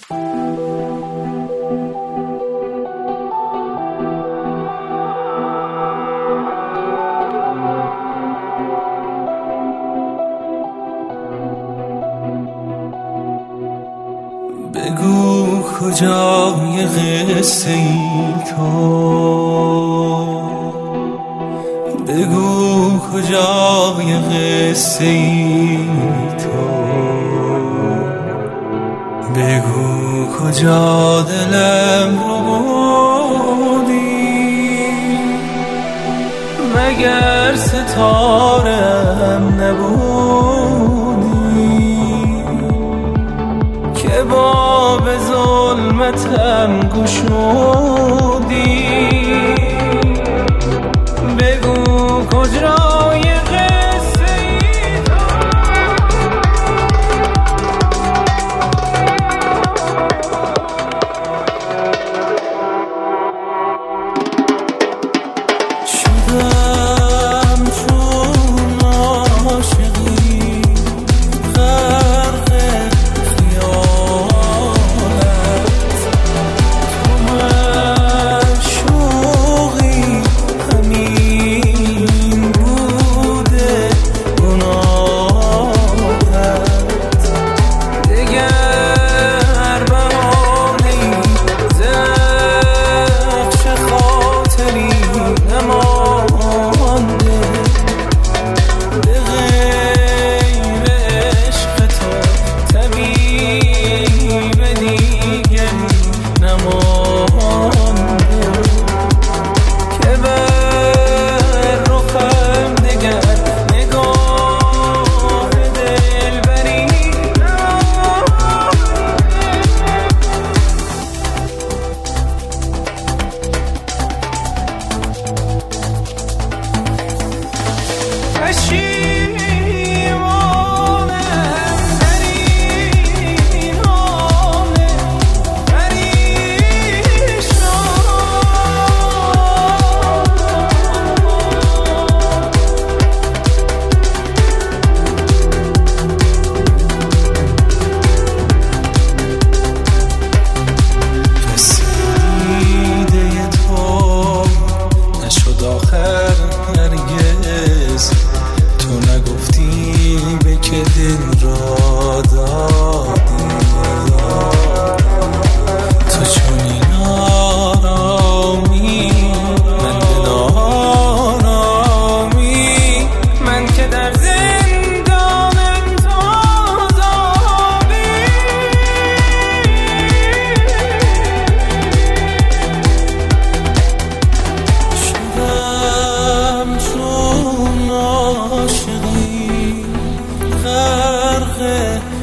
بگو کجای قصه ای تو، بگو کجای قصه ای تو، بگو کجا دلم رو بردی، مگر ستاره‌ام نبودی که باب ظلمتم گشودی. بگو کجای قصه ای تو، شدم چون عاشقی غرق خیالت، تو معشوقی همین بوده گناهت، دگر بهانه‌ای ز نقش خاطری نمانده، به غیر عشق تو طبیب دیگری نمانده که بر رخم دگر نگاه دلبری پشیمانم در این حال پریشان. رسیده تو نشد آخر هرگز، تو نگفتی به که دل را دادی، تو چنین آرامی من دل آرامی، من که در زندانم تو آزادی. شدم چون عاشقی غرق